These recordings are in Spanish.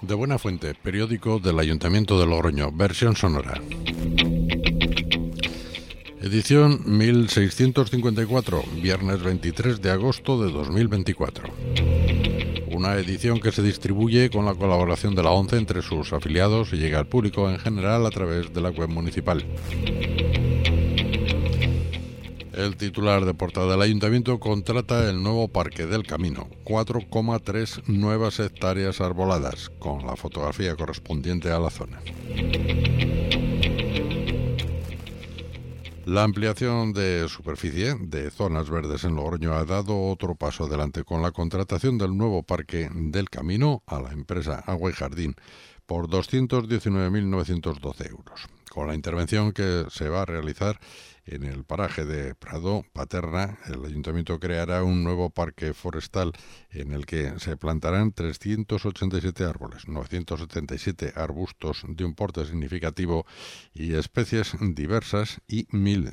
De buena fuente, periódico del Ayuntamiento de Logroño, versión sonora. Edición 1654, viernes 23 de agosto de 2024. Una edición que se distribuye con la colaboración de la ONCE entre sus afiliados y llega al público en general a través de la web municipal. El titular de portada del Ayuntamiento contrata el nuevo Parque del Camino, 4,3 nuevas hectáreas arboladas, con la fotografía correspondiente a la zona. La ampliación de superficie de zonas verdes en Logroño ha dado otro paso adelante con la contratación del nuevo Parque del Camino a la empresa Agua y Jardín por 219.912 euros. Con la intervención que se va a realizar en el paraje de Prado Paterna, el Ayuntamiento creará un nuevo parque forestal en el que se plantarán 387 árboles, 977 arbustos de un porte significativo y especies diversas y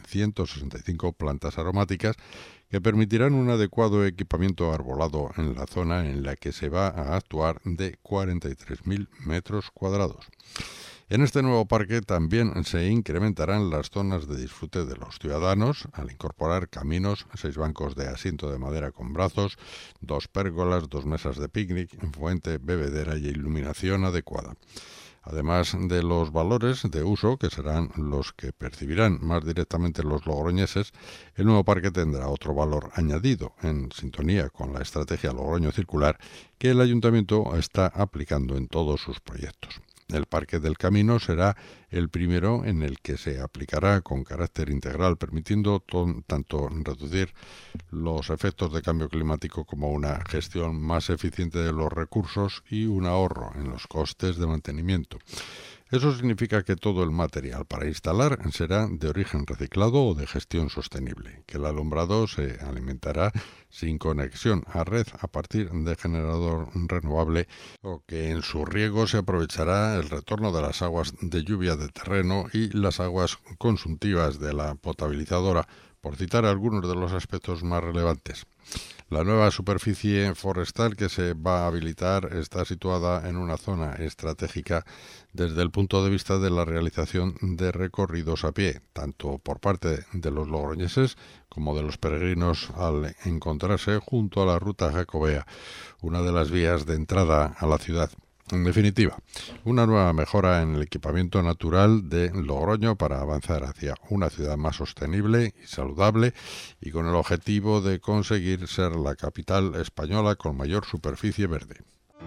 1.165 plantas aromáticas que permitirán un adecuado equipamiento arbolado en la zona en la que se va a actuar de 43.000 metros cuadrados. En este nuevo parque también se incrementarán las zonas de disfrute de los ciudadanos al incorporar caminos, 6 bancos de asiento de madera con brazos, 2 pérgolas, 2 mesas de picnic, fuente, bebedera y iluminación adecuada. Además de los valores de uso, que serán los que percibirán más directamente los logroñeses, el nuevo parque tendrá otro valor añadido, en sintonía con la estrategia Logroño Circular, que el Ayuntamiento está aplicando en todos sus proyectos. El Parque del Camino será el primero en el que se aplicará con carácter integral, permitiendo tanto reducir los efectos de cambio climático como una gestión más eficiente de los recursos y un ahorro en los costes de mantenimiento. Eso significa que todo el material para instalar será de origen reciclado o de gestión sostenible, que el alumbrado se alimentará sin conexión a red a partir de generador renovable o que en su riego se aprovechará el retorno de las aguas de lluvia de terreno y las aguas consumtivas de la potabilizadora, por citar algunos de los aspectos más relevantes. La nueva superficie forestal que se va a habilitar está situada en una zona estratégica desde el punto de vista de la realización de recorridos a pie, tanto por parte de los logroñeses como de los peregrinos al encontrarse junto a la ruta jacobea, una de las vías de entrada a la ciudad. En definitiva, una nueva mejora en el equipamiento natural de Logroño para avanzar hacia una ciudad más sostenible y saludable y con el objetivo de conseguir ser la capital española con mayor superficie verde.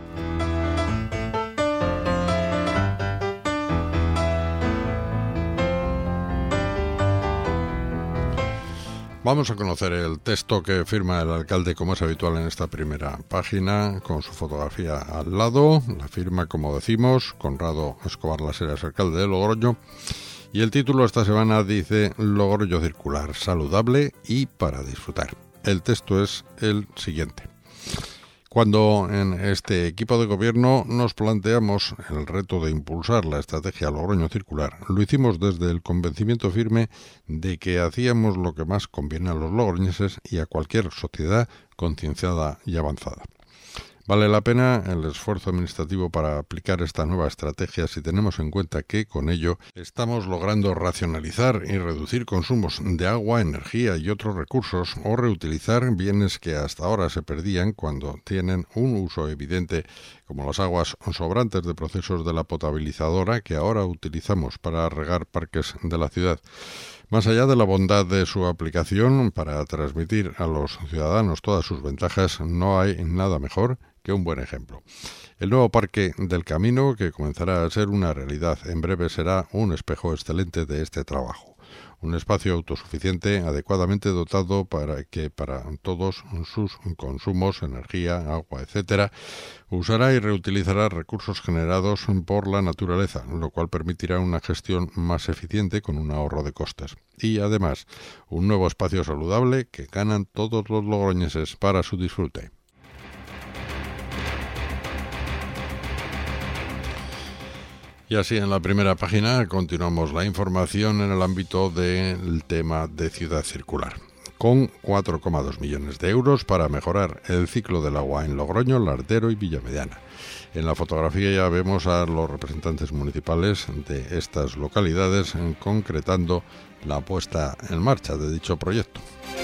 Vamos a conocer el texto que firma el alcalde, como es habitual en esta primera página, con su fotografía al lado. La firma, como decimos, Conrado Escobar Las Heras, alcalde de Logroño. Y el título esta semana dice Logroño Circular, saludable y para disfrutar. El texto es el siguiente. Cuando en este equipo de gobierno nos planteamos el reto de impulsar la estrategia Logroño Circular, lo hicimos desde el convencimiento firme de que hacíamos lo que más conviene a los logroñeses y a cualquier sociedad concienciada y avanzada. Vale la pena el esfuerzo administrativo para aplicar esta nueva estrategia si tenemos en cuenta que con ello estamos logrando racionalizar y reducir consumos de agua, energía y otros recursos o reutilizar bienes que hasta ahora se perdían cuando tienen un uso evidente, como las aguas sobrantes de procesos de la potabilizadora que ahora utilizamos para regar parques de la ciudad. Más allá de la bondad de su aplicación para transmitir a los ciudadanos todas sus ventajas, no hay nada mejor que un buen ejemplo. El nuevo Parque del Camino, que comenzará a ser una realidad en breve, será un espejo excelente de este trabajo. Un espacio autosuficiente, adecuadamente dotado para que para todos sus consumos, energía, agua, etcétera, usará y reutilizará recursos generados por la naturaleza, lo cual permitirá una gestión más eficiente con un ahorro de costes. Y además, un nuevo espacio saludable que ganan todos los logroñeses para su disfrute. Y así en la primera página continuamos la información en el ámbito del tema de ciudad circular. con 4,2 millones de euros para mejorar el ciclo del agua en Logroño, Lardero y Villamediana. En la fotografía ya vemos a los representantes municipales de estas localidades concretando la puesta en marcha de dicho proyecto.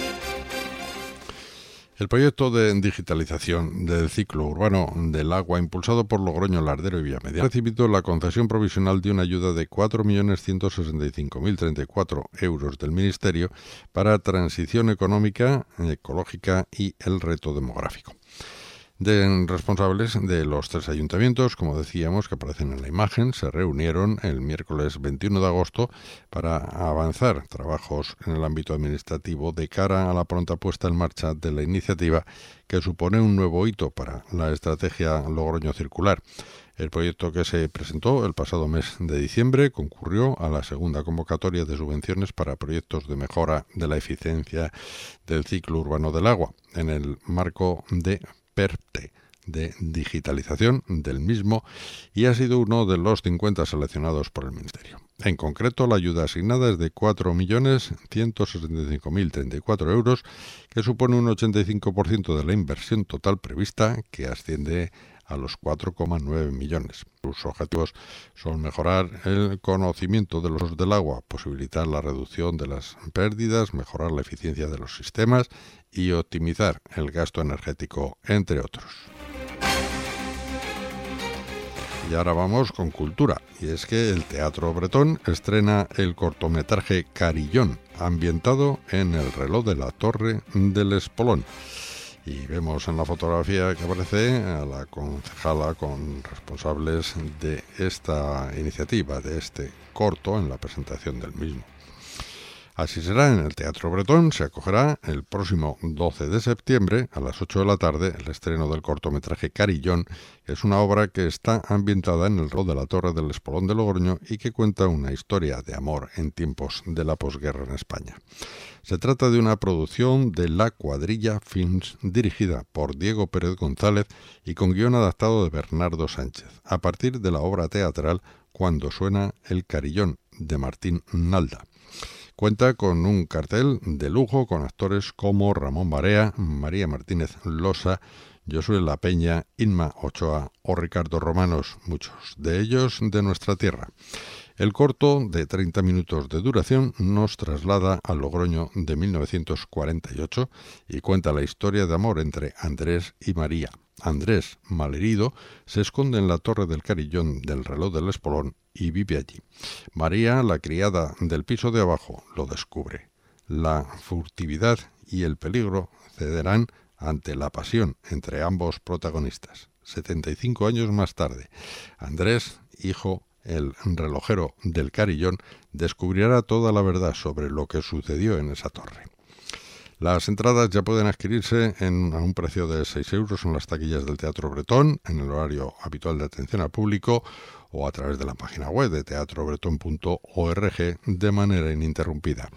El proyecto de digitalización del ciclo urbano del agua impulsado por Logroño, Lardero y Villamediana ha recibido la concesión provisional de una ayuda de 4.165.034 euros del Ministerio para transición económica, ecológica y el reto demográfico. De responsables de los 3 ayuntamientos, como decíamos, que aparecen en la imagen, se reunieron el miércoles 21 de agosto para avanzar trabajos en el ámbito administrativo de cara a la pronta puesta en marcha de la iniciativa, que supone un nuevo hito para la estrategia Logroño Circular. El proyecto, que se presentó el pasado mes de diciembre, concurrió a la segunda convocatoria de subvenciones para proyectos de mejora de la eficiencia del ciclo urbano del agua, en el marco de PERTE, de digitalización del mismo, y ha sido uno de los 50 seleccionados por el Ministerio. En concreto, la ayuda asignada es de 4.165.034 euros, que supone un 85% de la inversión total prevista, que asciende a los 4,9 millones. Sus objetivos son mejorar el conocimiento de los usos del agua, posibilitar la reducción de las pérdidas, mejorar la eficiencia de los sistemas y optimizar el gasto energético, entre otros. Y ahora vamos con cultura, y es que el Teatro Bretón estrena el cortometraje Carillón, ambientado en el reloj de la Torre del Espolón. Y vemos en la fotografía que aparece a la concejala con responsables de esta iniciativa, de este corto, en la presentación del mismo. Así será, en el Teatro Bretón se acogerá el próximo 12 de septiembre a las 8 de la tarde el estreno del cortometraje Carillón, que es una obra que está ambientada en el reloj de la Torre del Espolón de Logroño y que cuenta una historia de amor en tiempos de la posguerra en España. Se trata de una producción de La Cuadrilla Films, dirigida por Diego Pérez González y con guión adaptado de Bernardo Sánchez, a partir de la obra teatral Cuando suena el Carillón, de Martín Nalda. Cuenta con un cartel de lujo con actores como Ramón Barea, María Martínez Losa, Josué La Peña, Inma Ochoa o Ricardo Romanos, muchos de ellos de nuestra tierra. El corto, de 30 minutos de duración, nos traslada a Logroño de 1948 y cuenta la historia de amor entre Andrés y María. Andrés, malherido, se esconde en la Torre del Carillón del reloj del Espolón y vive allí. María, la criada del piso de abajo, lo descubre. La furtividad y el peligro cederán ante la pasión entre ambos protagonistas. 75 años más tarde, Andrés, hijo, el relojero del Carillón, descubrirá toda la verdad sobre lo que sucedió en esa torre. Las entradas ya pueden adquirirse a un precio de 6 euros en las taquillas del Teatro Bretón, en el horario habitual de atención al público o a través de la página web de teatrobretón.org de manera ininterrumpida.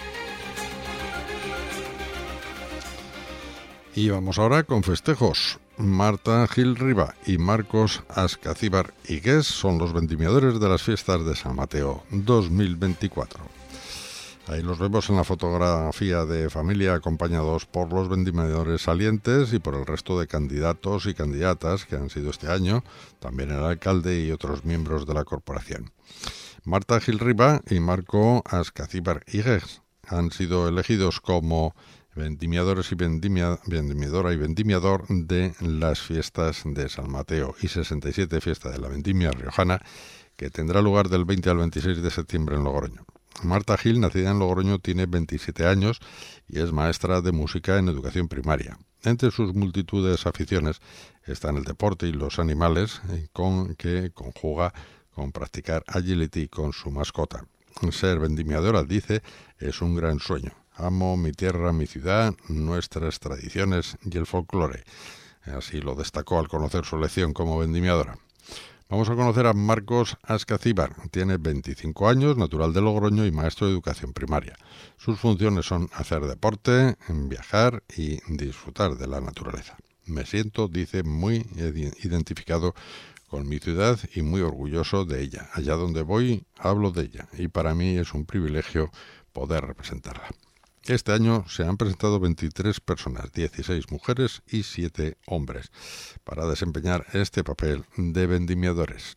Y vamos ahora con festejos. Marta Gil Riba y Marcos Ascacíbar Higués son los vendimiadores de las fiestas de San Mateo 2024. Ahí los vemos en la fotografía de familia, acompañados por los vendimiadores salientes y por el resto de candidatos y candidatas que han sido este año, también el alcalde y otros miembros de la corporación. Marta Gil Riba y Marco Ascacíbar Higués han sido elegidos como vendimiadores y vendimiadora y vendimiador de las fiestas de San Mateo y 67 fiesta de la vendimia riojana, que tendrá lugar del 20 al 26 de septiembre en Logroño. Marta Gil, nacida en Logroño, tiene 27 años y es maestra de música en educación primaria. Entre sus multitudes aficiones están el deporte y los animales, con que conjuga con practicar agility con su mascota. Ser vendimiadora, dice, es un gran sueño. Amo mi tierra, mi ciudad, nuestras tradiciones y el folclore. Así lo destacó al conocer su elección como vendimiadora. Vamos a conocer a Marcos Ascacíbar. Tiene 25 años, natural de Logroño y maestro de educación primaria. Sus funciones son hacer deporte, viajar y disfrutar de la naturaleza. Me siento, dice, muy identificado con mi ciudad y muy orgulloso de ella. Allá donde voy, hablo de ella y para mí es un privilegio poder representarla. Este año se han presentado 23 personas, 16 mujeres y 7 hombres, para desempeñar este papel de vendimiadores.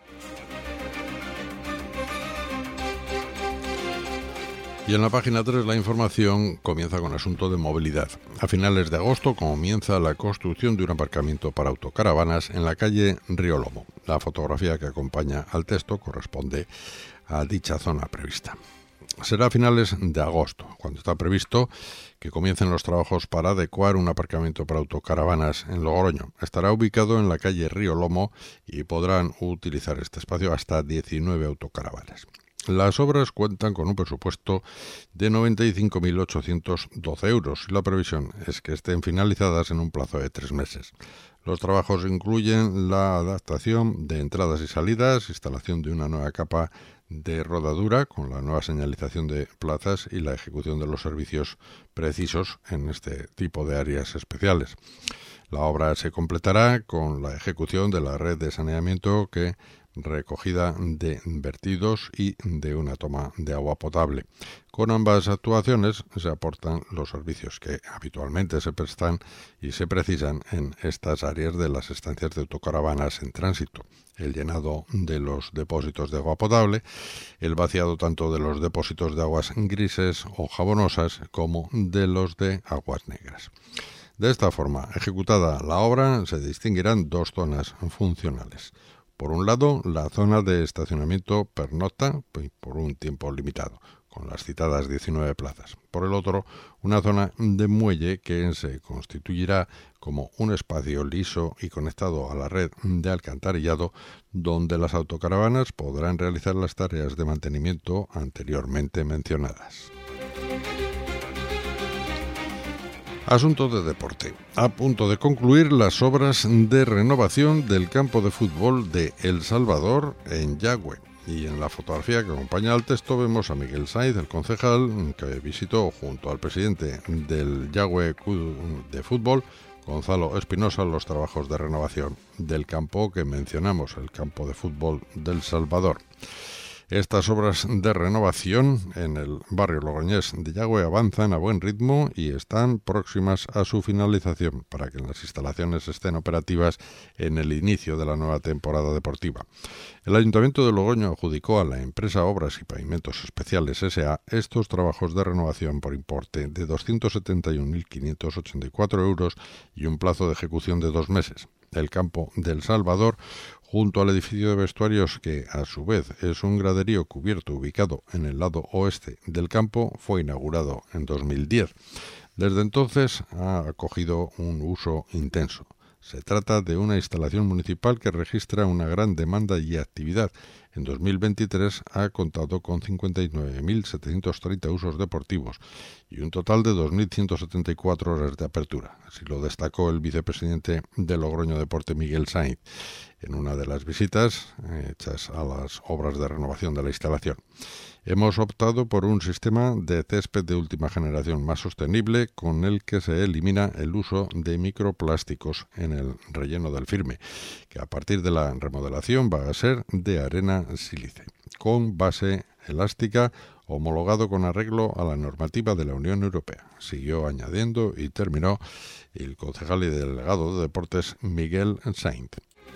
Y en la página 3 la información comienza con asunto de movilidad. A finales de agosto comienza la construcción de un aparcamiento para autocaravanas en la calle Río Lomo. La fotografía que acompaña al texto corresponde a dicha zona prevista. Será a finales de agosto, cuando está previsto que comiencen los trabajos para adecuar un aparcamiento para autocaravanas en Logroño. Estará ubicado en la calle Río Lomo y podrán utilizar este espacio hasta 19 autocaravanas. Las obras cuentan con un presupuesto de 95.812 euros y la previsión es que estén finalizadas en un plazo de 3 meses. Los trabajos incluyen la adaptación de entradas y salidas, instalación de una nueva capa de rodadura con la nueva señalización de plazas y la ejecución de los servicios precisos en este tipo de áreas especiales. La obra se completará con la ejecución de la red de saneamiento recogida de vertidos y de una toma de agua potable. Con ambas actuaciones se aportan los servicios que habitualmente se prestan y se precisan en estas áreas de las estancias de autocaravanas en tránsito: el llenado de los depósitos de agua potable, el vaciado tanto de los depósitos de aguas grises o jabonosas como de los de aguas negras. De esta forma ejecutada la obra se distinguirán dos zonas funcionales. Por un lado, la zona de estacionamiento pernocta por un tiempo limitado, con las citadas 19 plazas. Por el otro, una zona de muelle que se constituirá como un espacio liso y conectado a la red de alcantarillado, donde las autocaravanas podrán realizar las tareas de mantenimiento anteriormente mencionadas. Asunto de deporte. A punto de concluir las obras de renovación del campo de fútbol de El Salvador en Yagüe. Y en la fotografía que acompaña al texto vemos a Miguel Sainz, el concejal, que visitó junto al presidente del Yagüe de fútbol, Gonzalo Espinosa, los trabajos de renovación del campo que mencionamos, el campo de fútbol del Salvador. Estas obras de renovación en el barrio logroñés de Yagüe avanzan a buen ritmo y están próximas a su finalización para que las instalaciones estén operativas en el inicio de la nueva temporada deportiva. El Ayuntamiento de Logroño adjudicó a la empresa Obras y Pavimentos Especiales S.A. estos trabajos de renovación por importe de 271.584 euros y un plazo de ejecución de 2 meses. El campo del Salvador, junto al edificio de vestuarios, que a su vez es un graderío cubierto ubicado en el lado oeste del campo, fue inaugurado en 2010. Desde entonces ha acogido un uso intenso. Se trata de una instalación municipal que registra una gran demanda y actividad. En 2023 ha contado con 59.730 usos deportivos y un total de 2.174 horas de apertura. Así lo destacó el vicepresidente de Logroño Deporte, Miguel Sainz, en una de las visitas hechas a las obras de renovación de la instalación. Hemos optado por un sistema de césped de última generación más sostenible, con el que se elimina el uso de microplásticos en el relleno del firme, que a partir de la remodelación va a ser de arena sílice, con base elástica, homologado con arreglo a la normativa de la Unión Europea. Siguió añadiendo y terminó el concejal y delegado de deportes Miguel Sainz.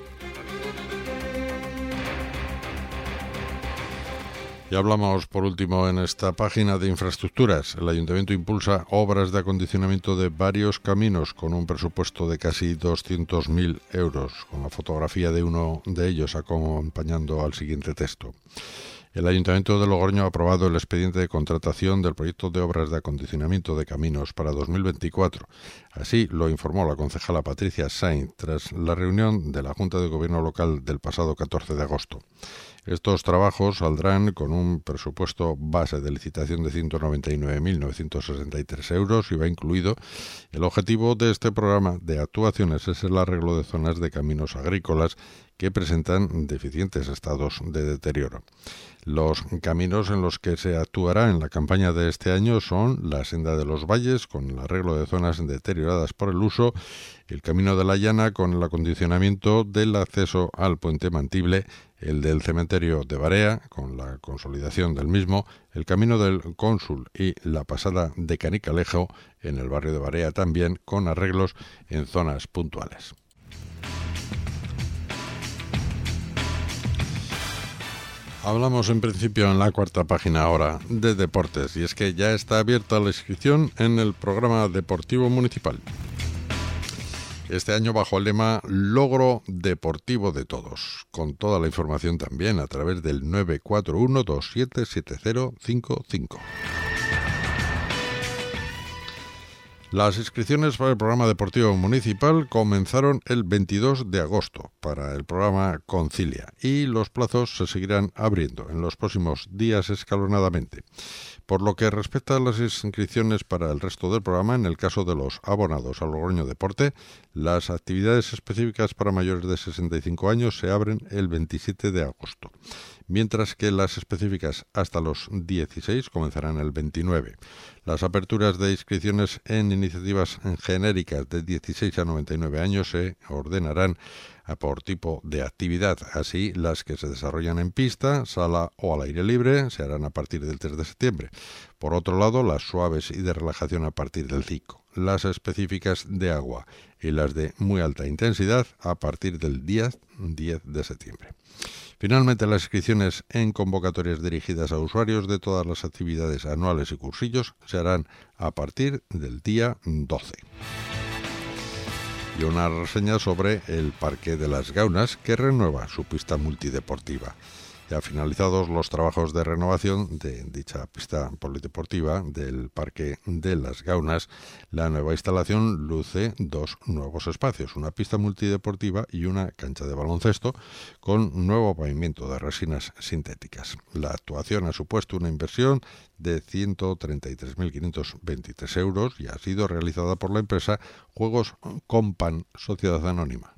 Y hablamos por último en esta página de infraestructuras. El Ayuntamiento impulsa obras de acondicionamiento de varios caminos con un presupuesto de casi 200.000 euros, con la fotografía de uno de ellos acompañando al siguiente texto. El Ayuntamiento de Logroño ha aprobado el expediente de contratación del proyecto de obras de acondicionamiento de caminos para 2024. Así lo informó la concejala Patricia Sainz tras la reunión de la Junta de Gobierno Local del pasado 14 de agosto. Estos trabajos saldrán con un presupuesto base de licitación de 199.963 euros y va incluido. El objetivo de este programa de actuaciones es el arreglo de zonas de caminos agrícolas que presentan deficientes estados de deterioro. Los caminos en los que se actuará en la campaña de este año son la Senda de los Valles, con el arreglo de zonas deterioradas por el uso, el Camino de la Llana, con el acondicionamiento del acceso al Puente Mantible, el del Cementerio de Barea, con la consolidación del mismo, el Camino del Cónsul y la Pasada de Canicalejo, en el barrio de Barea también, con arreglos en zonas puntuales. Hablamos en principio en la cuarta página ahora de deportes, y es que ya está abierta la inscripción en el programa deportivo municipal. Este año bajo el lema Logro Deportivo de Todos, con toda la información también a través del 941-277055. Las inscripciones para el programa deportivo municipal comenzaron el 22 de agosto para el programa Concilia, y los plazos se seguirán abriendo en los próximos días escalonadamente. Por lo que respecta a las inscripciones para el resto del programa, en el caso de los abonados al Logroño Deporte, las actividades específicas para mayores de 65 años se abren el 27 de agosto, mientras que las específicas hasta los 16 comenzarán el 29. Las aperturas de inscripciones en iniciativas genéricas de 16 a 99 años se ordenarán por tipo de actividad. Así, las que se desarrollan en pista, sala o al aire libre se harán a partir del 3 de septiembre. Por otro lado, las suaves y de relajación a partir del 5. Las específicas de agua y las de muy alta intensidad a partir del día 10 de septiembre. Finalmente, las inscripciones en convocatorias dirigidas a usuarios de todas las actividades anuales y cursillos se harán a partir del día 12. Y una reseña sobre el Parque de las Gaunas, que renueva su pista multideportiva. Ya finalizados los trabajos de renovación de dicha pista polideportiva del Parque de las Gaunas, la nueva instalación luce dos nuevos espacios, una pista multideportiva y una cancha de baloncesto con nuevo pavimento de resinas sintéticas. La actuación ha supuesto una inversión de 133.523 euros y ha sido realizada por la empresa Juegos Compan Sociedad Anónima.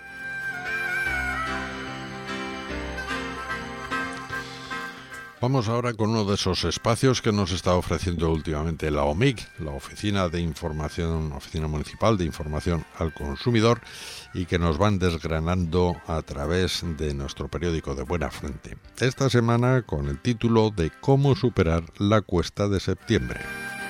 Vamos ahora con uno de esos espacios que nos está ofreciendo últimamente la OMIC, la Oficina Municipal de Información al Consumidor, y que nos van desgranando a través de nuestro periódico de Buena Fuente. Esta semana con el título de Cómo superar la cuesta de septiembre.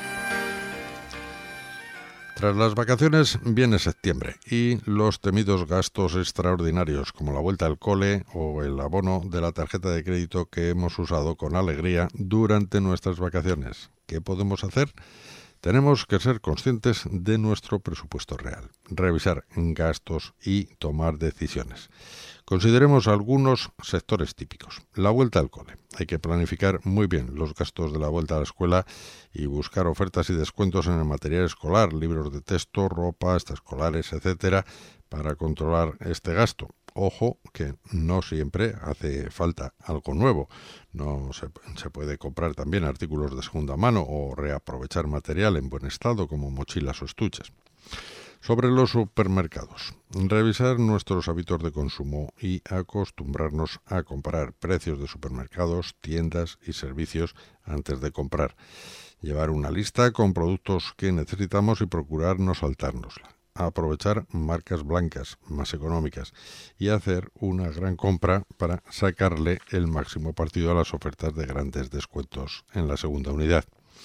Tras las vacaciones viene septiembre y los temidos gastos extraordinarios como la vuelta al cole o el abono de la tarjeta de crédito que hemos usado con alegría durante nuestras vacaciones. ¿Qué podemos hacer? Tenemos que ser conscientes de nuestro presupuesto real, revisar gastos y tomar decisiones. Consideremos algunos sectores típicos. La vuelta al cole. Hay que planificar muy bien los gastos de la vuelta a la escuela y buscar ofertas y descuentos en el material escolar, libros de texto, ropa, extraescolares, etcétera, para controlar este gasto. Ojo que no siempre hace falta algo nuevo. No se puede comprar también artículos de segunda mano o reaprovechar material en buen estado como mochilas o estuches. Sobre los supermercados, revisar nuestros hábitos de consumo y acostumbrarnos a comparar precios de supermercados, tiendas y servicios antes de comprar. Llevar una lista con productos que necesitamos y procurar no saltárnosla. Aprovechar marcas blancas más económicas y hacer una gran compra para sacarle el máximo partido a las ofertas de grandes descuentos en la segunda unidad.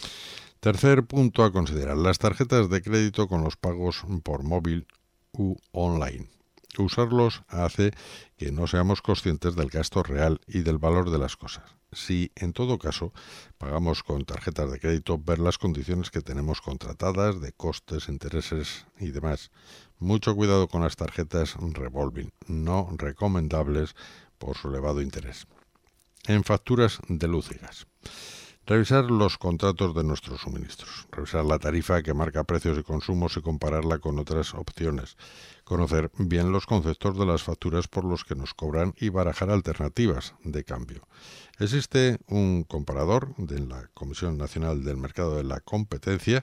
Tercer punto a considerar, las tarjetas de crédito con los pagos por móvil u online. Usarlos hace que no seamos conscientes del gasto real y del valor de las cosas. Si, en todo caso, pagamos con tarjetas de crédito, ver las condiciones que tenemos contratadas de costes, intereses y demás. Mucho cuidado con las tarjetas revolving, no recomendables por su elevado interés. En facturas de luz y gas. Revisar los contratos de nuestros suministros, revisar la tarifa que marca precios y consumos y compararla con otras opciones, conocer bien los conceptos de las facturas por los que nos cobran y barajar alternativas de cambio. Existe un comparador de la Comisión Nacional del Mercado de la Competencia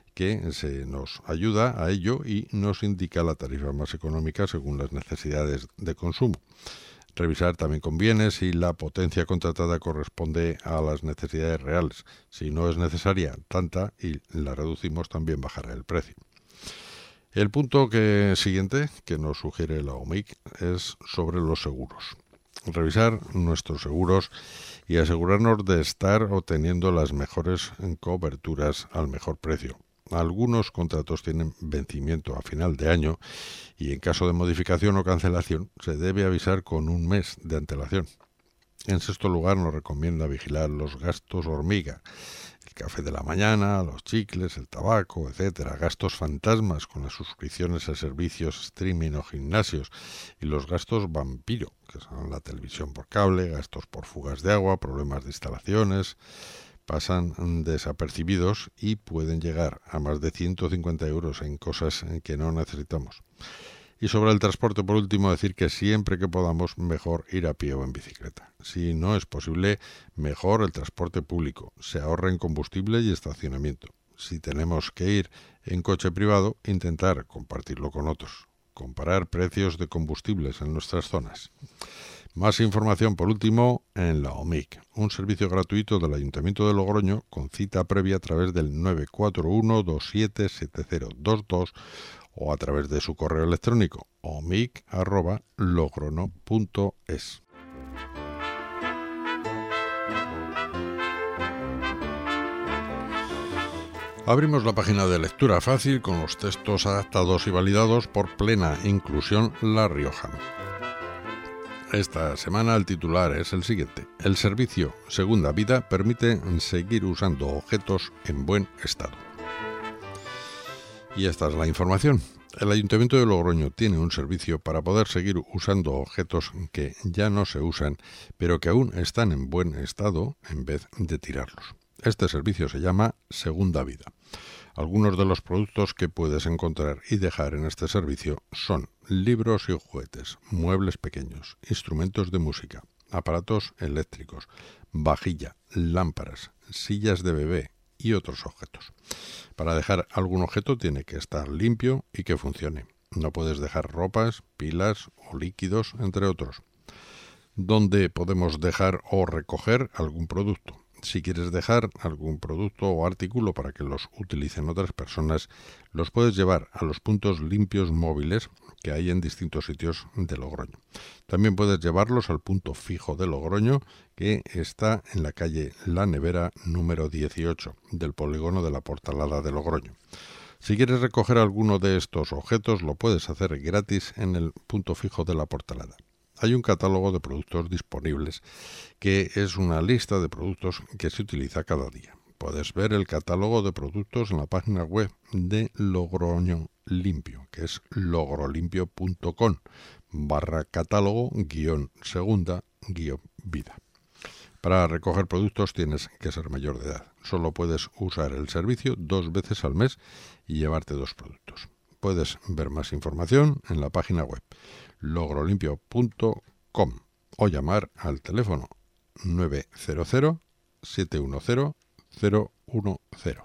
que se nos ayuda a ello y nos indica la tarifa más económica según las necesidades de consumo. Revisar también conviene si la potencia contratada corresponde a las necesidades reales. Si no es necesaria tanta y la reducimos, también bajará el precio. El punto siguiente que nos sugiere la OMIC es sobre los seguros. Revisar nuestros seguros y asegurarnos de estar obteniendo las mejores coberturas al mejor precio. Algunos contratos tienen vencimiento a final de año y en caso de modificación o cancelación se debe avisar con un mes de antelación. En sexto lugar, nos recomienda vigilar los gastos hormiga, el café de la mañana, los chicles, el tabaco, etcétera, gastos fantasmas con las suscripciones a servicios streaming o gimnasios y los gastos vampiro, que son la televisión por cable, gastos por fugas de agua, problemas de instalaciones, pasan desapercibidos y pueden llegar a más de 150 euros en cosas que no necesitamos. Y sobre el transporte, por último, decir que siempre que podamos, mejor ir a pie o en bicicleta. Si no es posible, mejor el transporte público. Se ahorra en combustible y estacionamiento. Si tenemos que ir en coche privado, intentar compartirlo con otros. Comparar precios de combustibles en nuestras zonas. Más información, por último, en la OMIC, un servicio gratuito del Ayuntamiento de Logroño con cita previa a través del 941-277022 o a través de su correo electrónico omic@logrono.es. Abrimos la página de lectura fácil con los textos adaptados y validados por Plena Inclusión La Rioja. Esta semana el titular es el siguiente. El servicio Segunda Vida permite seguir usando objetos en buen estado. Y esta es la información. El Ayuntamiento de Logroño tiene un servicio para poder seguir usando objetos que ya no se usan, pero que aún están en buen estado en vez de tirarlos. Este servicio se llama Segunda Vida. Algunos de los productos que puedes encontrar y dejar en este servicio son libros y juguetes, muebles pequeños, instrumentos de música, aparatos eléctricos, vajilla, lámparas, sillas de bebé y otros objetos. Para dejar algún objeto tiene que estar limpio y que funcione. No puedes dejar ropas, pilas o líquidos, entre otros. ¿Dónde podemos dejar o recoger algún producto? Si quieres dejar algún producto o artículo para que los utilicen otras personas, los puedes llevar a los puntos limpios móviles que hay en distintos sitios de Logroño. También puedes llevarlos al punto fijo de Logroño, que está en la calle La Nevera número 18 del polígono de la Portalada de Logroño. Si quieres recoger alguno de estos objetos, lo puedes hacer gratis en el punto fijo de la Portalada. Hay un catálogo de productos disponibles, que es una lista de productos que se utiliza cada día. Puedes ver el catálogo de productos en la página web de Logroño Limpio, que es logrolimpio.com/catálogo-segunda-vida. Para recoger productos tienes que ser mayor de edad. Solo puedes usar el servicio 2 veces al mes y llevarte 2 productos. Puedes ver más información en la página web logrolimpio.com o llamar al teléfono 900 710 010.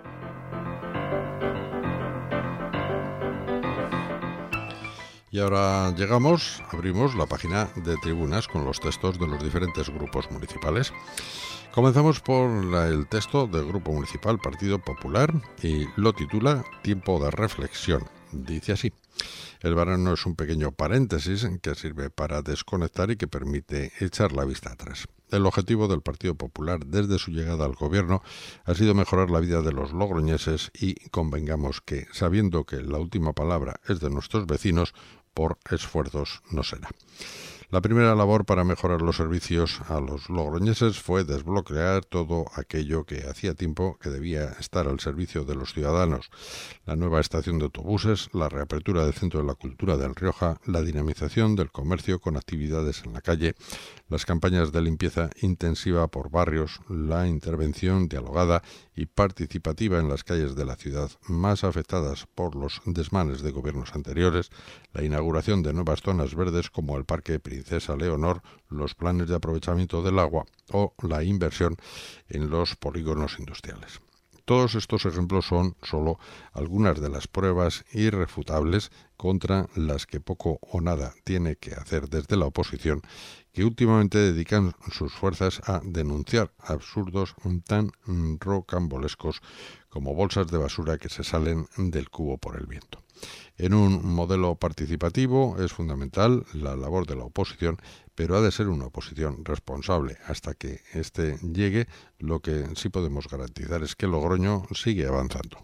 Y ahora abrimos la página de tribunas con los textos de los diferentes grupos municipales. Comenzamos por el texto del Grupo Municipal Partido Popular y lo titula Tiempo de reflexión. Dice así: el verano es un pequeño paréntesis que sirve para desconectar y que permite echar la vista atrás. El objetivo del Partido Popular desde su llegada al gobierno ha sido mejorar la vida de los logroñeses y convengamos que, sabiendo que la última palabra es de nuestros vecinos, por esfuerzos no será. La primera labor para mejorar los servicios a los logroñeses fue desbloquear todo aquello que hacía tiempo que debía estar al servicio de los ciudadanos. La nueva estación de autobuses, la reapertura del Centro de la Cultura del Rioja, la dinamización del comercio con actividades en la calle, las campañas de limpieza intensiva por barrios, la intervención dialogada y participativa en las calles de la ciudad más afectadas por los desmanes de gobiernos anteriores, la inauguración de nuevas zonas verdes como el Parque Princesa Leonor, los planes de aprovechamiento del agua o la inversión en los polígonos industriales. Todos estos ejemplos son solo algunas de las pruebas irrefutables contra las que poco o nada tiene que hacer desde la oposición, que últimamente dedican sus fuerzas a denunciar absurdos tan rocambolescos como bolsas de basura que se salen del cubo por el viento. En un modelo participativo es fundamental la labor de la oposición, pero ha de ser una oposición responsable. Hasta que éste llegue, lo que sí podemos garantizar es que Logroño sigue avanzando.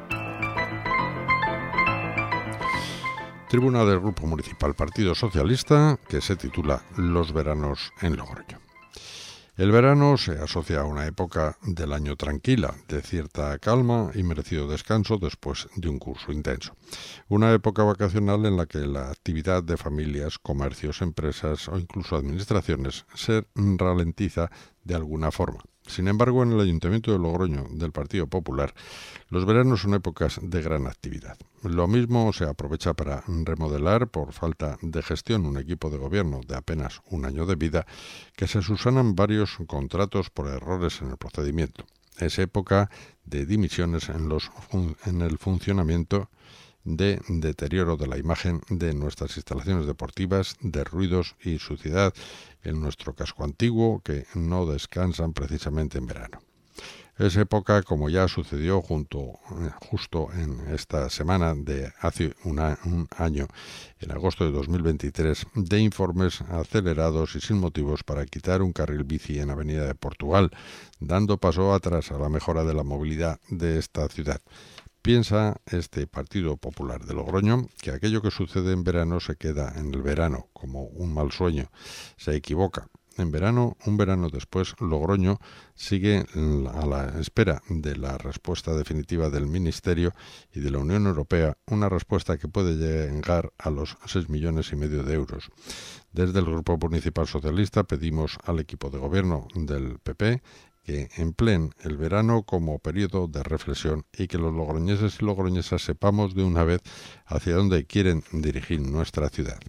Tribuna del Grupo Municipal Partido Socialista, que se titula Los veranos en Logroño. El verano se asocia a una época del año tranquila, de cierta calma y merecido descanso después de un curso intenso. Una época vacacional en la que la actividad de familias, comercios, empresas o incluso administraciones se ralentiza de alguna forma. Sin embargo, en el Ayuntamiento de Logroño del Partido Popular, los veranos son épocas de gran actividad. Lo mismo se aprovecha para remodelar, por falta de gestión, un equipo de gobierno de apenas un año de vida, que se subsanan varios contratos por errores en el procedimiento. Es época de dimisiones en el funcionamiento, de deterioro de la imagen de nuestras instalaciones deportivas, de ruidos y suciedad en nuestro casco antiguo, que no descansan precisamente en verano. Es época, como ya sucedió justo en esta semana de hace un año, en agosto de 2023, de informes acelerados y sin motivos para quitar un carril bici en Avenida de Portugal, dando paso atrás a la mejora de la movilidad de esta ciudad. Piensa este Partido Popular de Logroño que aquello que sucede en verano se queda en el verano, como un mal sueño. Se equivoca. En verano, un verano después, Logroño sigue a la espera de la respuesta definitiva del Ministerio y de la Unión Europea, una respuesta que puede llegar a los 6,5 millones de euros. Desde el Grupo Municipal Socialista pedimos al equipo de gobierno del PP que empleen el verano como periodo de reflexión y que los logroñeses y logroñesas sepamos de una vez hacia dónde quieren dirigir nuestra ciudad.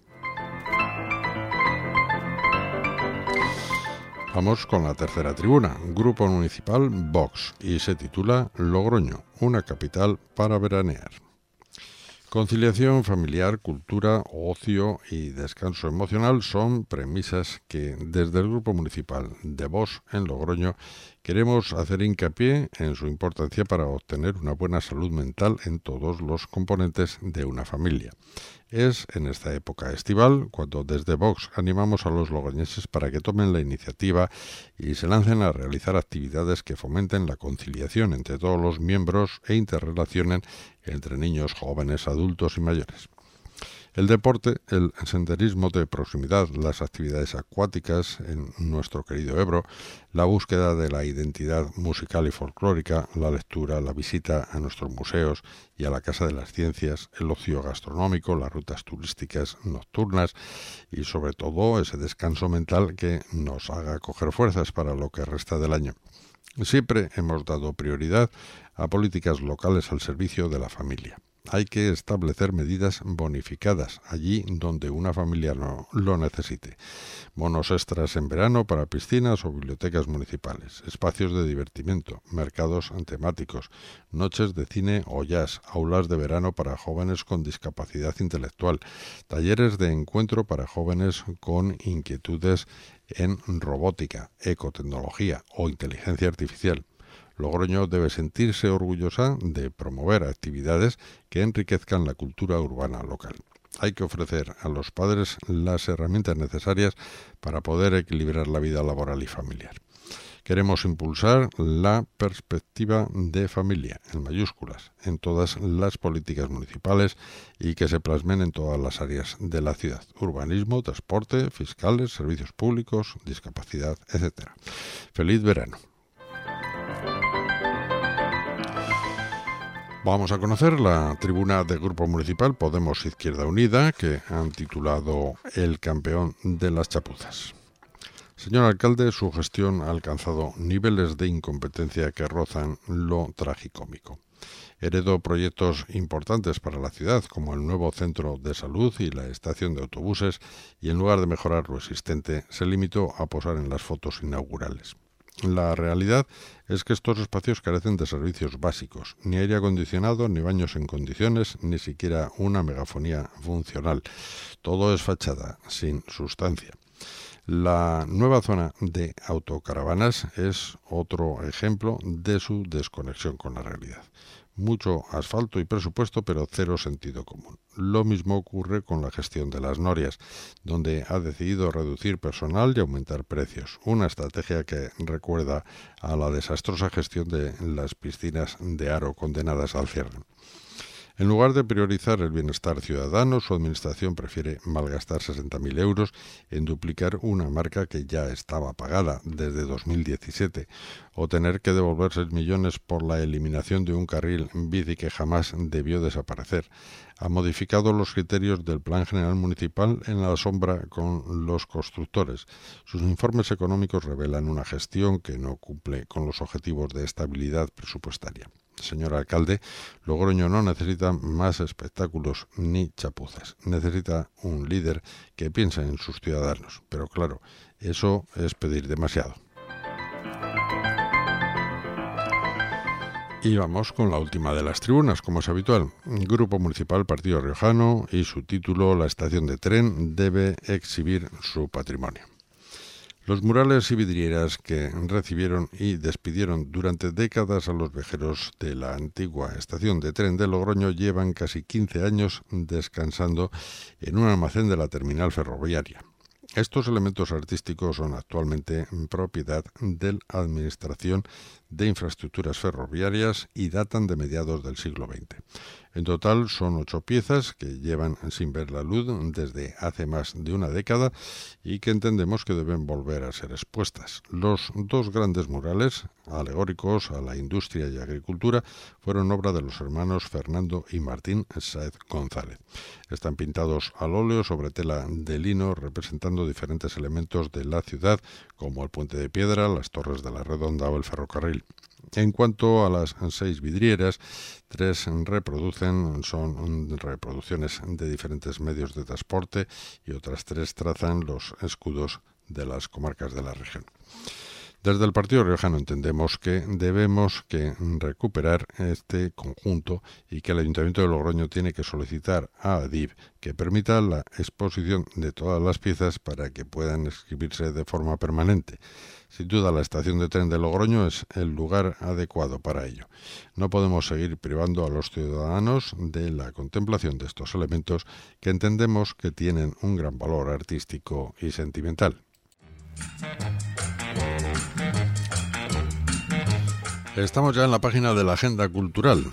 Vamos con la tercera tribuna, Grupo Municipal Vox, y se titula Logroño, una capital para veranear. Conciliación familiar, cultura, ocio y descanso emocional son premisas que desde el Grupo Municipal de Vox en Logroño queremos hacer hincapié en su importancia para obtener una buena salud mental en todos los componentes de una familia. Es en esta época estival cuando desde Vox animamos a los logroñeses para que tomen la iniciativa y se lancen a realizar actividades que fomenten la conciliación entre todos los miembros e interrelacionen entre niños, jóvenes, adultos y mayores. El deporte, el senderismo de proximidad, las actividades acuáticas en nuestro querido Ebro, la búsqueda de la identidad musical y folclórica, la lectura, la visita a nuestros museos y a la Casa de las Ciencias, el ocio gastronómico, las rutas turísticas nocturnas y sobre todo ese descanso mental que nos haga coger fuerzas para lo que resta del año. Siempre hemos dado prioridad a políticas locales al servicio de la familia. Hay que establecer medidas bonificadas allí donde una familia lo necesite. Bonos extras en verano para piscinas o bibliotecas municipales, espacios de divertimento, mercados temáticos, noches de cine o jazz, aulas de verano para jóvenes con discapacidad intelectual, talleres de encuentro para jóvenes con inquietudes en robótica, ecotecnología o inteligencia artificial. Logroño debe sentirse orgullosa de promover actividades que enriquezcan la cultura urbana local. Hay que ofrecer a los padres las herramientas necesarias para poder equilibrar la vida laboral y familiar. Queremos impulsar la perspectiva de familia, en mayúsculas, en todas las políticas municipales y que se plasmen en todas las áreas de la ciudad. Urbanismo, transporte, fiscales, servicios públicos, discapacidad, etc. ¡Feliz verano! Vamos a conocer la tribuna del Grupo Municipal Podemos Izquierda Unida, que han titulado El campeón de las chapuzas. Señor alcalde, su gestión ha alcanzado niveles de incompetencia que rozan lo tragicómico. Heredó proyectos importantes para la ciudad, como el nuevo centro de salud y la estación de autobuses, y en lugar de mejorar lo existente, se limitó a posar en las fotos inaugurales. La realidad es que estos espacios carecen de servicios básicos, ni aire acondicionado, ni baños en condiciones, ni siquiera una megafonía funcional. Todo es fachada, sin sustancia. La nueva zona de autocaravanas es otro ejemplo de su desconexión con la realidad. Mucho asfalto y presupuesto, pero cero sentido común. Lo mismo ocurre con la gestión de las norias, donde ha decidido reducir personal y aumentar precios. Una estrategia que recuerda a la desastrosa gestión de las piscinas de Aro condenadas al cierre. En lugar de priorizar el bienestar ciudadano, su administración prefiere malgastar 60.000 euros en duplicar una marca que ya estaba pagada desde 2017, o tener que devolver 6 millones por la eliminación de un carril bici que jamás debió desaparecer. Ha modificado los criterios del Plan General Municipal en la sombra con los constructores. Sus informes económicos revelan una gestión que no cumple con los objetivos de estabilidad presupuestaria. Señor alcalde, Logroño no necesita más espectáculos ni chapuzas. Necesita un líder que piense en sus ciudadanos. Pero claro, eso es pedir demasiado. Y vamos con la última de las tribunas, como es habitual. Grupo Municipal Partido Riojano y su título, La estación de tren debe exhibir su patrimonio. Los murales y vidrieras que recibieron y despidieron durante décadas a los viajeros de la antigua estación de tren de Logroño llevan casi 15 años descansando en un almacén de la terminal ferroviaria. Estos elementos artísticos son actualmente propiedad de la Administración de Infraestructuras Ferroviarias y datan de mediados del siglo XX. En total son 8 piezas que llevan sin ver la luz desde hace más de una década y que entendemos que deben volver a ser expuestas. Los 2 grandes murales, alegóricos a la industria y agricultura, fueron obra de los hermanos Fernando y Martín Sáez González. Están pintados al óleo sobre tela de lino representando diferentes elementos de la ciudad, como el puente de piedra, las torres de la Redonda o el ferrocarril. En cuanto a las 6 vidrieras, 3 son reproducciones de diferentes medios de transporte y otras 3 trazan los escudos de las comarcas de la región. Desde el Partido Riojano entendemos que debemos recuperar este conjunto y que el Ayuntamiento de Logroño tiene que solicitar a ADIF que permita la exposición de todas las piezas para que puedan exhibirse de forma permanente. Sin duda, la estación de tren de Logroño es el lugar adecuado para ello. No podemos seguir privando a los ciudadanos de la contemplación de estos elementos que entendemos que tienen un gran valor artístico y sentimental. Estamos ya en la página de la Agenda Cultural.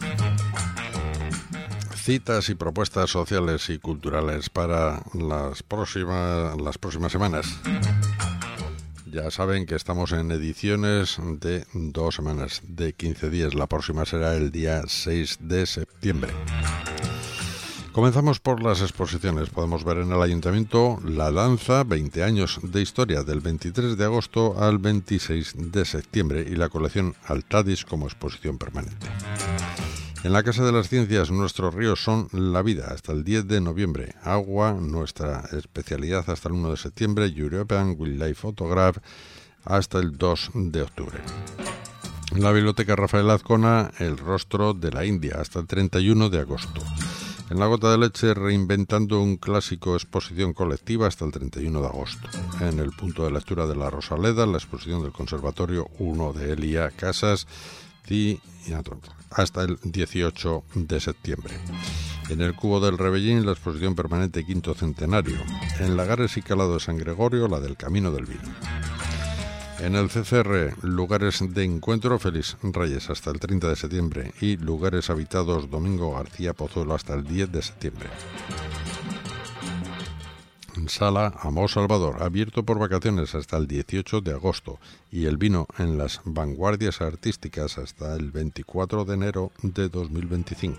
Citas y propuestas sociales y culturales para las próximas semanas. Ya saben que estamos en ediciones de 2 semanas, de 15 días. La próxima será el día 6 de septiembre. Comenzamos por las exposiciones. Podemos ver en el Ayuntamiento La Danza, 20 años de historia, del 23 de agosto al 26 de septiembre, y la colección Altadis como exposición permanente. En la Casa de las Ciencias, nuestros ríos son la vida, hasta el 10 de noviembre. Agua, nuestra especialidad, hasta el 1 de septiembre. European Wildlife Photograph, hasta el 2 de octubre. En la Biblioteca Rafael Azcona, El rostro de la India, hasta el 31 de agosto. En La Gota de Leche, Reinventando un clásico, exposición colectiva, hasta el 31 de agosto. En el Punto de Lectura de la Rosaleda, la exposición del Conservatorio 1 de Elia Casas, hasta el 18 de septiembre. En el Cubo del Rebellín, la exposición permanente Quinto Centenario. En Lagares y Calado de San Gregorio, la del Camino del Vino. En el CCR, Lugares de Encuentro, Félix Reyes, hasta el 30 de septiembre, y Lugares Habitados, Domingo García Pozuelo, hasta el 10 de septiembre. En Sala Amor Salvador, abierto por vacaciones hasta el 18 de agosto, y el vino en las vanguardias artísticas hasta el 24 de enero de 2025.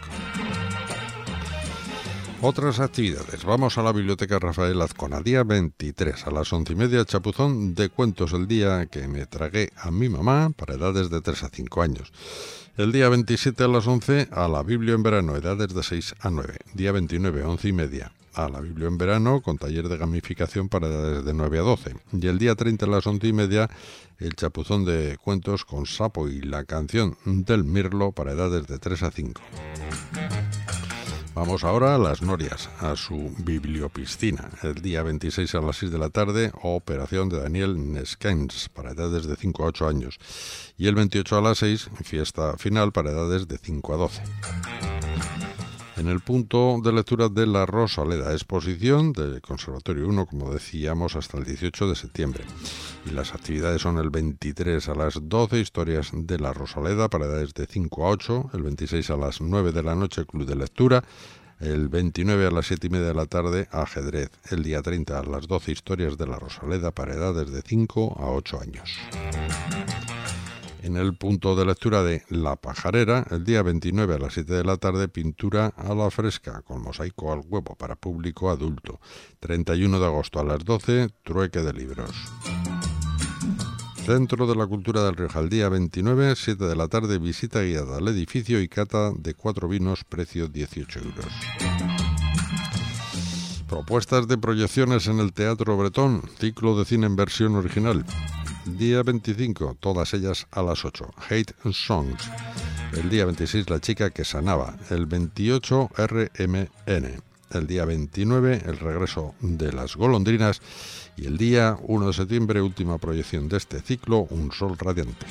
Otras actividades. Vamos a la Biblioteca Rafael Azcona, día 23, a las 11:30, chapuzón de cuentos, el día que me tragué a mi mamá, para edades de 3 a 5 años. El día 27 a las 11, a la Biblia en verano, edades de 6 a 9. Día 29, 11:30. a la Biblia en verano con taller de gamificación para edades de 9 a 12. Y el día 30 a las 11:30 el chapuzón de cuentos con Sapo y la canción del Mirlo para edades de 3 a 5. Vamos ahora a Las Norias, a su bibliopiscina. El día 26 a las 6 de la tarde, Operación de Daniel Neskens para edades de 5 a 8 años. Y el 28 a las 6, fiesta final para edades de 5 a 12. En el punto de lectura de la Rosaleda, exposición del Conservatorio 1, como decíamos, hasta el 18 de septiembre. Y las actividades son el 23 a las 12, historias de la Rosaleda para edades de 5 a 8, el 26 a las 9 de la noche, club de lectura, el 29 a las 7:30 de la tarde, ajedrez, el día 30 a las 12, historias de la Rosaleda para edades de 5 a 8 años. En el punto de lectura de La Pajarera, el día 29 a las 7 de la tarde, pintura a la fresca con mosaico al huevo para público adulto. 31 de agosto a las 12, trueque de libros. Centro de la Cultura del Rioja, el día 29, 7 de la tarde, visita guiada al edificio y cata de 4 vinos, precio 18 euros. Propuestas de proyecciones en el Teatro Bretón, ciclo de cine en versión original. Día 25, todas ellas a las 8. Hate Songs. El día 26, La chica que sanaba. El 28, RMN. El día 29, El regreso de las golondrinas. Y el día 1 de septiembre, última proyección de este ciclo, Un sol radiante.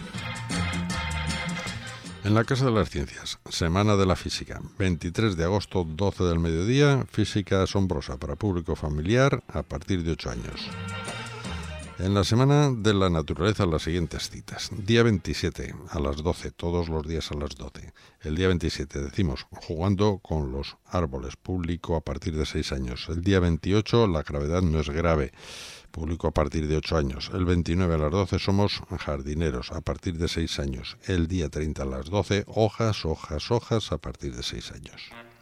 En la Casa de las Ciencias, Semana de la Física. 23 de agosto, 12 del mediodía, Física asombrosa para público familiar a partir de 8 años. En la Semana de la Naturaleza, las siguientes citas. Día 27 a las 12, todos los días a las 12. El día 27, decimos, jugando con los árboles, público a partir de 6 años. El día 28, la gravedad no es grave, público a partir de 8 años. El 29 a las 12, somos jardineros, a partir de 6 años. El día 30 a las 12, hojas, hojas, hojas, a partir de 6 años.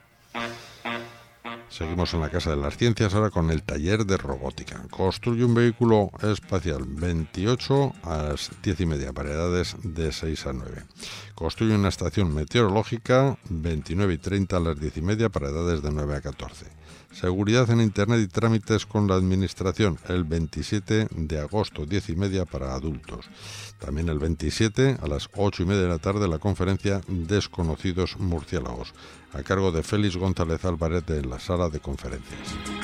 Seguimos en la Casa de las Ciencias ahora con el taller de robótica. Construye un vehículo espacial, 28 a las 10:30 para edades de 6 a 9. Construye una estación meteorológica, 29:30 a las 10:30 para edades de 9 a 14. Seguridad en Internet y trámites con la Administración, el 27 de agosto, 10:30 para adultos. También el 27 a las 8:30 de la tarde la conferencia Desconocidos Murciélagos, a cargo de Félix González Álvarez de la sala de conferencias.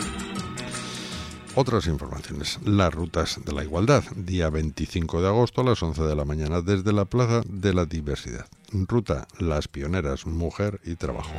Otras informaciones. Las rutas de la igualdad, día 25 de agosto a las 11 de la mañana desde la Plaza de la Diversidad. Ruta Las Pioneras, Mujer y Trabajo.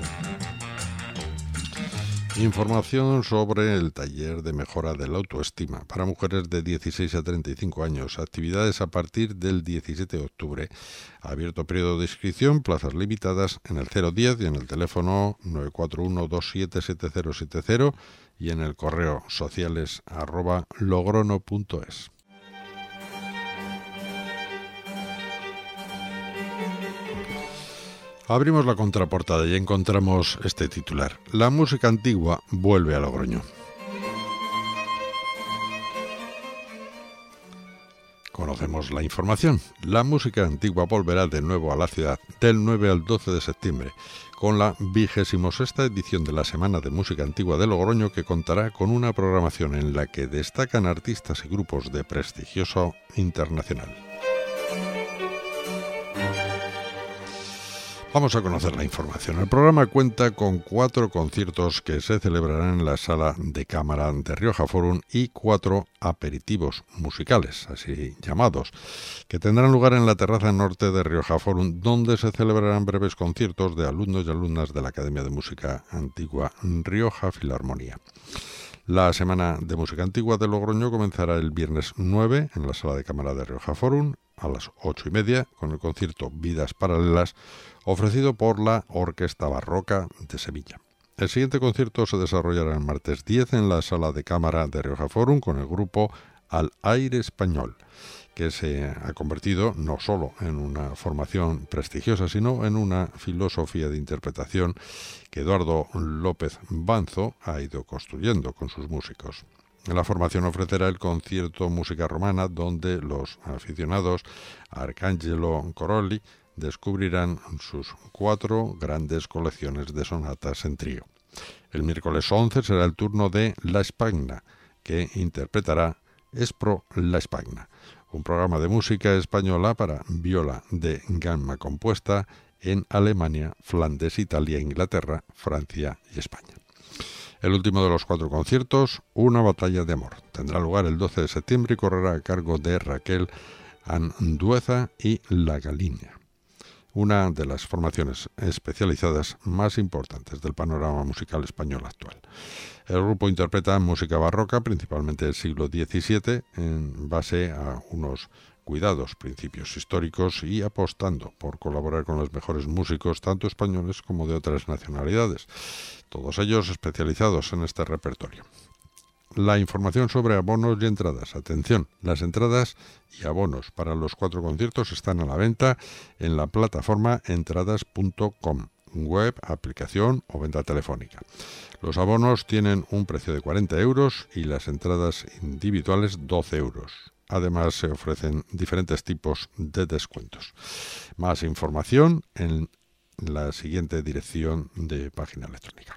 Información sobre el taller de mejora de la autoestima para mujeres de 16 a 35 años. Actividades a partir del 17 de octubre. Abierto periodo de inscripción, plazas limitadas en el 010 y en el teléfono 941-277070 y en el correo sociales@logrono.es. Abrimos la contraportada y encontramos este titular. La música antigua vuelve a Logroño. Conocemos la información. La música antigua volverá de nuevo a la ciudad del 9 al 12 de septiembre con la 26ª edición de la Semana de Música Antigua de Logroño, que contará con una programación en la que destacan artistas y grupos de prestigioso internacional. Vamos a conocer la información. El programa cuenta con 4 conciertos que se celebrarán en la Sala de Cámara de Rioja Forum y 4 aperitivos musicales, así llamados, que tendrán lugar en la terraza norte de Rioja Forum, donde se celebrarán breves conciertos de alumnos y alumnas de la Academia de Música Antigua Rioja Filarmonía. La Semana de Música Antigua de Logroño comenzará el viernes 9 en la Sala de Cámara de Rioja Forum a las 8:30 con el concierto Vidas Paralelas, ofrecido por la Orquesta Barroca de Sevilla. El siguiente concierto se desarrollará el martes 10 en la Sala de Cámara de Rioja Forum con el grupo Al Aire Español, que se ha convertido no solo en una formación prestigiosa, sino en una filosofía de interpretación que Eduardo López Banzo ha ido construyendo con sus músicos. La formación ofrecerá el concierto Música Romana, donde los aficionados a Arcangelo Corolli descubrirán sus 4 grandes colecciones de sonatas en trío. El miércoles 11 será el turno de La Spagna, que interpretará Espro La Spagna, un programa de música española para viola de gamma compuesta en Alemania, Flandes, Italia, Inglaterra, Francia y España. El último de los 4 conciertos, Una batalla de amor, tendrá lugar el 12 de septiembre y correrá a cargo de Raquel Andueza y La Galiña, una de las formaciones especializadas más importantes del panorama musical español actual. El grupo interpreta música barroca, principalmente del siglo XVII, en base a unos cuidados principios históricos y apostando por colaborar con los mejores músicos, tanto españoles como de otras nacionalidades, todos ellos especializados en este repertorio. La información sobre abonos y entradas. Atención, las entradas y abonos para los 4 conciertos están a la venta en la plataforma entradas.com, web, aplicación o venta telefónica. Los abonos tienen un precio de 40 euros y las entradas individuales 12 euros. Además, se ofrecen diferentes tipos de descuentos. Más información en la siguiente dirección de página electrónica: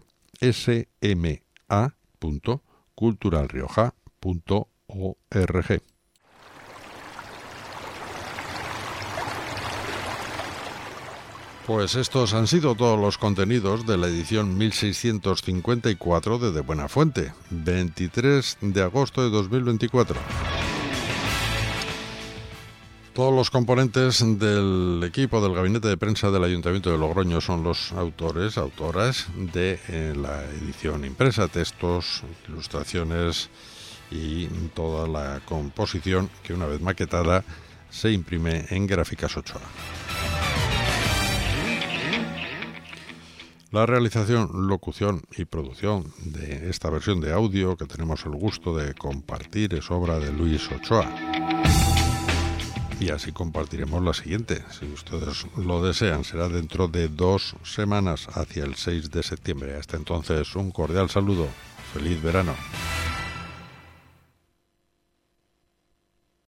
sma.culturalrioja.org. Pues estos han sido todos los contenidos de la edición 1654 de Buena Fuente, 23 de agosto de 2024. Todos los componentes del equipo del gabinete de prensa del Ayuntamiento de Logroño son los autores, autoras de la edición impresa, textos, ilustraciones y toda la composición que, una vez maquetada, se imprime en Gráficas Ochoa. La realización, locución y producción de esta versión de audio que tenemos el gusto de compartir es obra de Luis Ochoa. Y así compartiremos la siguiente, si ustedes lo desean. Será dentro de 2 semanas, hacia el 6 de septiembre. Hasta entonces, un cordial saludo. ¡Feliz verano!